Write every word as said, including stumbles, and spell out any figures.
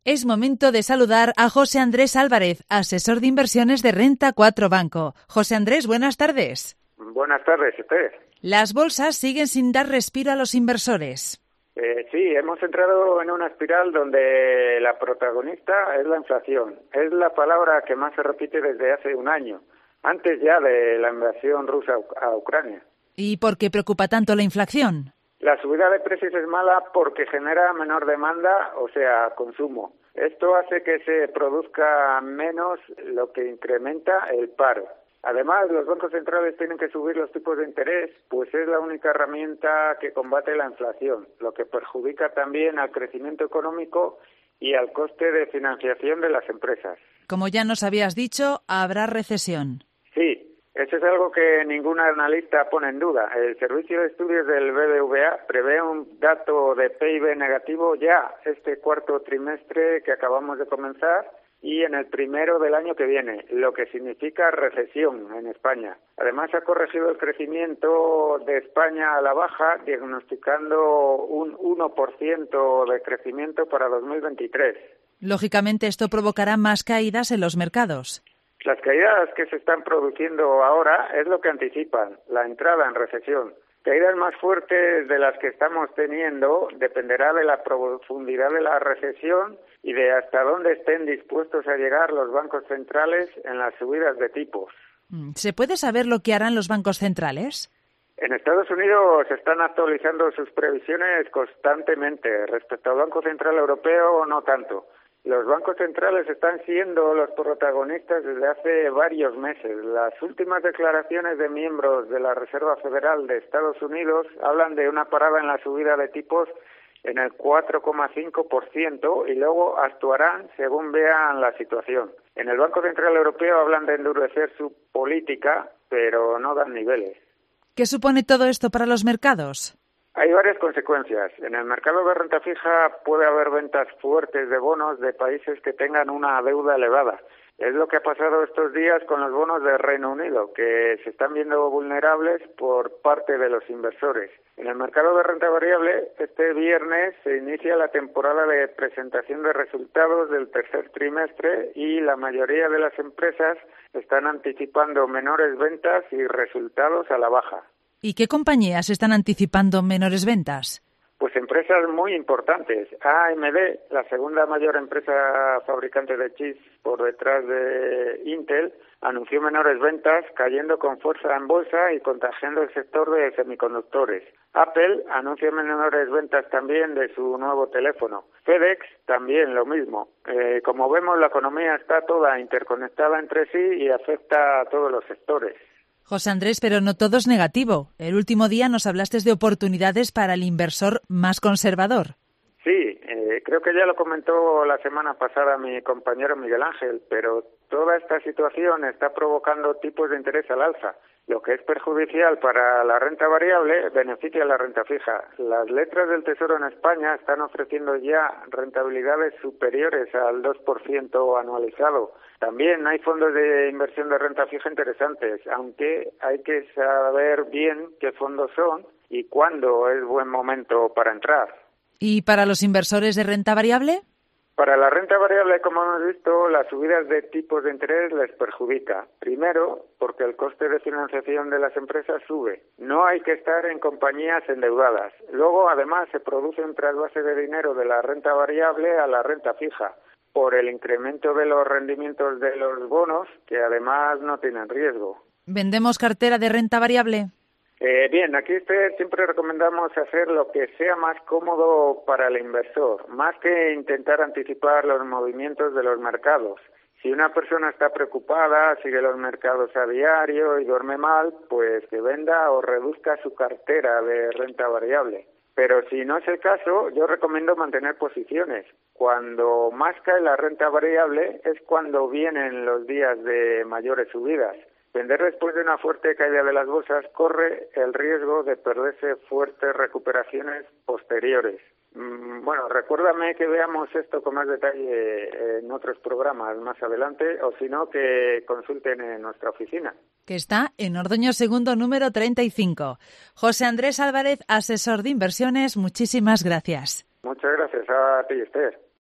Es momento de saludar a José Andrés Álvarez, asesor de inversiones de Renta cuatro Banco. José Andrés, buenas tardes. Buenas tardes, usted. Las bolsas siguen sin dar respiro a los inversores. Eh, sí, hemos entrado en una espiral donde la protagonista es la inflación. Es la palabra que más se repite desde hace un año, antes ya de la invasión rusa a Ucrania. ¿Y por qué preocupa tanto la inflación? La subida de precios es mala porque genera menor demanda, o sea, consumo. Esto hace que se produzca menos, lo que incrementa el paro. Además, los bancos centrales tienen que subir los tipos de interés, pues es la única herramienta que combate la inflación, lo que perjudica también al crecimiento económico y al coste de financiación de las empresas. Como ya nos habías dicho, habrá recesión. Sí. Eso es algo que ningún analista pone en duda. El Servicio de Estudios del B B V A prevé un dato de P I B negativo ya este cuarto trimestre que acabamos de comenzar y en el primero del año que viene, lo que significa recesión en España. Además, ha corregido el crecimiento de España a la baja, diagnosticando un uno por ciento de crecimiento para dos mil veintitrés. Lógicamente, esto provocará más caídas en los mercados. Las caídas que se están produciendo ahora es lo que anticipan la entrada en recesión. Caídas más fuertes de las que estamos teniendo dependerá de la profundidad de la recesión y de hasta dónde estén dispuestos a llegar los bancos centrales en las subidas de tipos. ¿Se puede saber lo que harán los bancos centrales? En Estados Unidos están actualizando sus previsiones constantemente. Respecto al Banco Central Europeo, no tanto. Los bancos centrales están siendo los protagonistas desde hace varios meses. Las últimas declaraciones de miembros de la Reserva Federal de Estados Unidos hablan de una parada en la subida de tipos en el cuatro coma cinco por ciento y luego actuarán según vean la situación. En el Banco Central Europeo hablan de endurecer su política, pero no dan niveles. ¿Qué supone todo esto para los mercados? Hay varias consecuencias. En el mercado de renta fija puede haber ventas fuertes de bonos de países que tengan una deuda elevada. Es lo que ha pasado estos días con los bonos de Reino Unido, que se están viendo vulnerables por parte de los inversores. En el mercado de renta variable, este viernes se inicia la temporada de presentación de resultados del tercer trimestre y la mayoría de las empresas están anticipando menores ventas y resultados a la baja. ¿Y qué compañías están anticipando menores ventas? Pues empresas muy importantes. A M D, la segunda mayor empresa fabricante de chips por detrás de Intel, anunció menores ventas, cayendo con fuerza en bolsa y contagiando el sector de semiconductores. Apple anuncia menores ventas también de su nuevo teléfono. FedEx también lo mismo. Eh, como vemos, la economía está toda interconectada entre sí y afecta a todos los sectores. José Andrés, pero no todo es negativo. El último día nos hablaste de oportunidades para el inversor más conservador. Sí, eh, creo que ya lo comentó la semana pasada mi compañero Miguel Ángel, pero toda esta situación está provocando tipos de interés al alza. Lo que es perjudicial para la renta variable beneficia a la renta fija. Las letras del Tesoro en España están ofreciendo ya rentabilidades superiores al dos por ciento anualizado. También hay fondos de inversión de renta fija interesantes, aunque hay que saber bien qué fondos son y cuándo es buen momento para entrar. ¿Y para los inversores de renta variable? Para la renta variable, como hemos visto, las subidas de tipos de interés les perjudica. Primero, porque el coste de financiación de las empresas sube. No hay que estar en compañías endeudadas. Luego, además, se produce un trasvase de dinero de la renta variable a la renta fija, por el incremento de los rendimientos de los bonos, que además no tienen riesgo. ¿Vendemos cartera de renta variable? Eh, bien, aquí usted siempre recomendamos hacer lo que sea más cómodo para el inversor, más que intentar anticipar los movimientos de los mercados. Si una persona está preocupada, sigue los mercados a diario y duerme mal, pues que venda o reduzca su cartera de renta variable. Pero si no es el caso, yo recomiendo mantener posiciones. Cuando más cae la renta variable es cuando vienen los días de mayores subidas. Vender después de una fuerte caída de las bolsas corre el riesgo de perderse fuertes recuperaciones posteriores. Bueno, recuérdame que veamos esto con más detalle en otros programas más adelante, o si no, que consulten en nuestra oficina. Que está en Ordoño Segundo, número treinta y cinco. José Andrés Álvarez, asesor de inversiones, muchísimas gracias. Muchas gracias a ti, Esther.